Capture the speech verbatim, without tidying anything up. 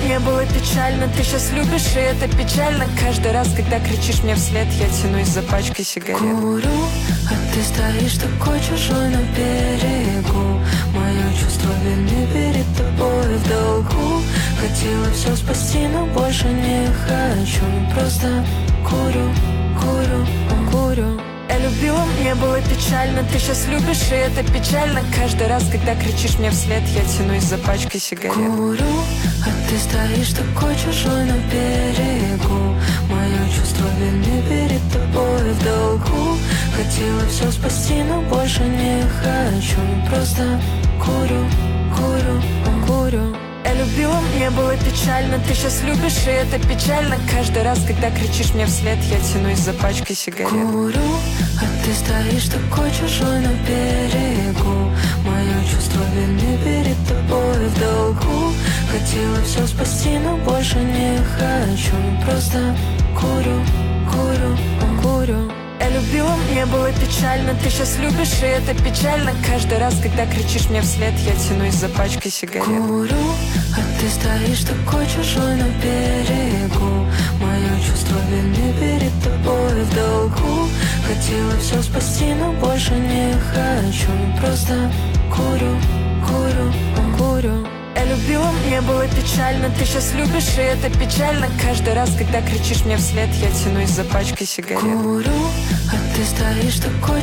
мне было печально. Ты сейчас любишь, и это печально. Каждый раз, когда кричишь мне вслед, я тянусь за пачкой сигарет. Курю, а ты стоишь такой чужой на берегу. Мое чувство вины перед тобой в долгу. Хотела все спасти, но больше не хочу. Просто курю, курю, курю. Я любила, мне было печально. Ты сейчас любишь, и это печально. Каждый раз, когда кричишь мне вслед, я тянусь за пачкой сигарет. Курю, а ты стоишь такой чужой на берегу. Мое чувство вины перед тобой в долгу. Хотела все спасти, но больше не хочу. Просто курю, курю, курю. Я любила, мне было печально. Ты сейчас любишь, и это печально. Каждый раз, когда кричишь мне вслед, я тянусь за пачкой сигарет. Курю, а ты стоишь такой чужой на берегу. Мое чувство вины перед тобой в долгу. Хотела все спасти, но больше не хочу. Просто курю, курю, курю. Я любила, мне было печально. Ты сейчас любишь, и это печально. Каждый раз, когда кричишь мне вслед, я тянусь за пачкой сигарет. Курю, а ты стоишь такой чужой на берегу. Мое чувство вины перед тобой в долгу. Хотела все спасти, но больше не хочу. Просто курю, курю, курю. Я любила, мне было печально. Ты сейчас любишь, и это печально. Каждый раз, когда кричишь мне вслед, я тянусь за пачкой сигарет. Курю, а ты стоишь такой